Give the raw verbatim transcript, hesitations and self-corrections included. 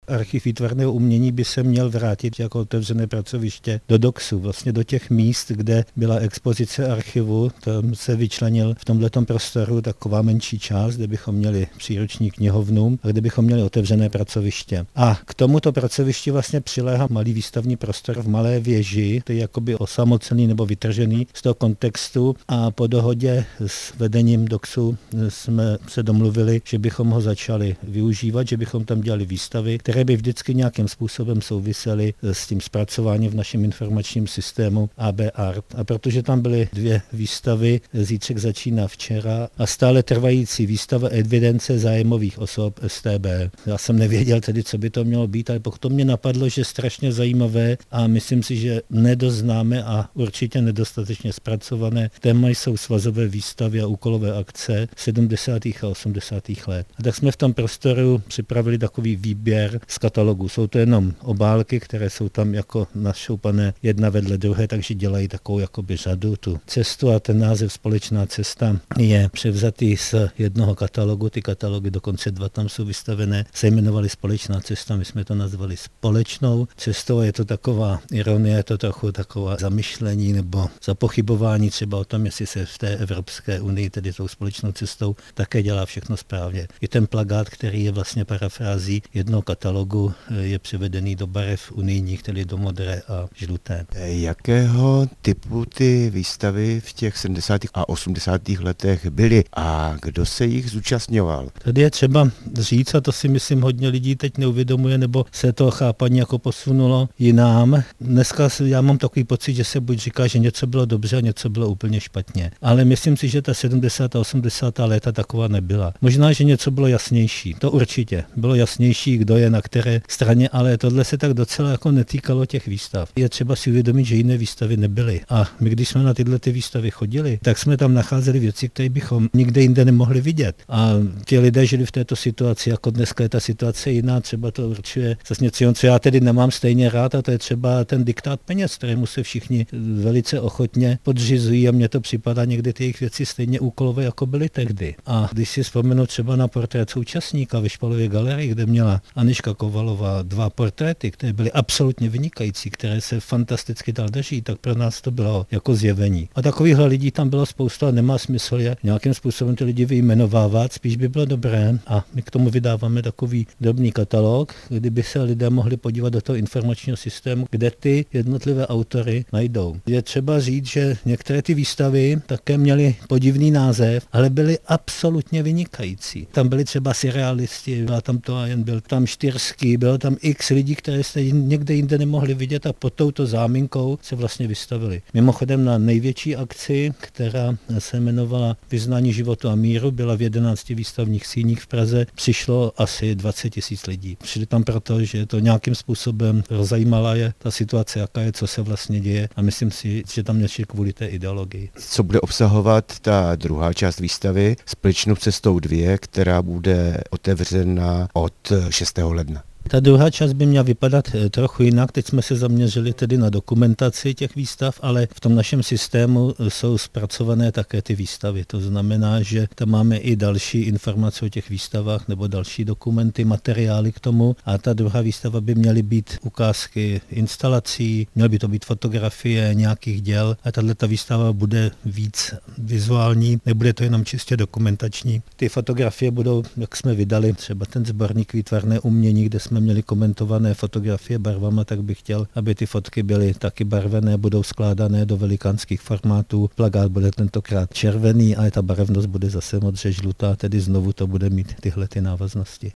Archiv výtvarného umění by se měl vrátit jako otevřené pracoviště do doxu, vlastně do těch míst, kde byla expozice archivu. Tam se vyčlenil v tomhletom prostoru taková menší část, kde bychom měli příruční knihovnu a kde bychom měli otevřené pracoviště. A k tomuto pracovišti vlastně přiléhá malý výstavní prostor v malé věži, který je jakoby osamocený nebo vytržený z toho kontextu, a po dohodě s vedením doxu jsme se domluvili, že bychom ho začali využívat, že bychom tam dělali výstavy, které by vždycky nějakým způsobem souvisely s tím zpracováním v našem informačním systému A B Art. A protože tam byly dvě výstavy, zítřek začíná včera a stále trvající výstava evidence zájmových osob S T B. Já jsem nevěděl tedy, co by to mělo být, ale pokud to mě napadlo, že strašně zajímavé a myslím si, že nedoznáme a určitě nedostatečně zpracované téma jsou svazové výstavy a úkolové akce sedmdesátých a osmdesátých let. A tak jsme v tom prostoru připravili takový výběr z katalogu. Jsou to jenom obálky, které jsou tam jako našoupané jedna vedle druhé, takže dělají takovou jakoby řadu tu cestu a ten název Společná cesta je převzatý z jednoho katalogu. Ty katalogy, dokonce dva tam jsou vystavené, se jmenovaly Společná cesta, my jsme to nazvali Společnou cestou. Je to taková ironie, je to trochu taková zamyšlení nebo zapochybování třeba o tom, jestli se v té Evropské unii, tedy tou společnou cestou, také dělá všechno správně. I ten plakát, který je vlastně parafrází jednoho katalogu, je převedený do barev unijních, tedy do modré a žluté. Jakého typu ty výstavy v těch sedmdesátých a osmdesátých letech byly a kdo se jich zúčastňoval? Tady je třeba říct, a to si myslím hodně lidí teď neuvědomuje, nebo se to chápaní jako posunulo jinam. Dneska já mám takový pocit, že se buď říká, že něco bylo dobře a něco bylo úplně špatně. Ale myslím si, že ta sedmdesátá a osmdesátá léta taková nebyla. Možná, že něco bylo jasnější. To určitě. Bylo jasnější, kdo je na které straně, ale tohle se tak docela jako netýkalo těch výstav. Je třeba si uvědomit, že jiné výstavy nebyly. A my, když jsme na tyhle ty výstavy chodili, tak jsme tam nacházeli věci, které bychom nikde jinde nemohli vidět. A ti lidé žili v této situaci, jako dneska je ta situace jiná, třeba to určuje zase něco, co já tedy nemám stejně rád, a to je třeba ten diktát peněz, kterému se všichni velice ochotně podřizují, a mně to připadá někdy ty jejich věci stejně úkolové, jako byly tehdy. A když si vzpomenu třeba na portrét současníka ve Špalově galerii, kde měla Anička Kovalová dva portréty, které byly absolutně vynikající, které se fantasticky dál daří, tak pro nás to bylo jako zjevení. A takovýchhle lidí tam bylo spousta a nemá smysl je nějakým způsobem ty lidi vyjmenovávat, spíš by bylo dobré, a my k tomu vydáváme takový drobný katalog, kdyby se lidé mohli podívat do toho informačního systému, kde ty jednotlivé autory najdou. Je třeba říct, že některé ty výstavy také měly podivný název, ale byly absolutně vynikající. Tam byli třeba surrealisti, byla tam to a jen byl tam Štyrský, bylo tam x lidí, které jste někde jinde nemohli vidět, a pod touto záminkou se vlastně vystavili. Mimochodem na největší akci, která se jmenovala Vyznání životu a míru, byla v jedenácti výstavních síních v Praze, přišlo asi dvacet tisíc lidí. Přišli tam proto, že to nějakým způsobem zajímala je ta situace, jaká je, co se vlastně děje, a myslím si, že tam nešli kvůli té ideologii. Co bude obsahovat ta druhá část výstavy Společnou cestou dvě, která bude otevřena od šestého ledna? Ta druhá část by měla vypadat trochu jinak. Teď jsme se zaměřili tedy na dokumentaci těch výstav, ale v tom našem systému jsou zpracované také ty výstavy. To znamená, že tam máme i další informace o těch výstavách nebo další dokumenty, materiály k tomu. A ta druhá výstava by měly být ukázky instalací, měly by to být fotografie nějakých děl. A tato výstava bude víc vizuální, nebude to jenom čistě dokumentační. Ty fotografie budou, jak jsme vydali, třeba ten sborník Výtvarné umění, kde jsme měli komentované fotografie barvama, tak bych chtěl, aby ty fotky byly taky barvené, budou skládané do velikánských formátů. Plakát bude tentokrát červený a ta barevnost bude zase modře žlutá, tedy znovu to bude mít tyhle ty návaznosti.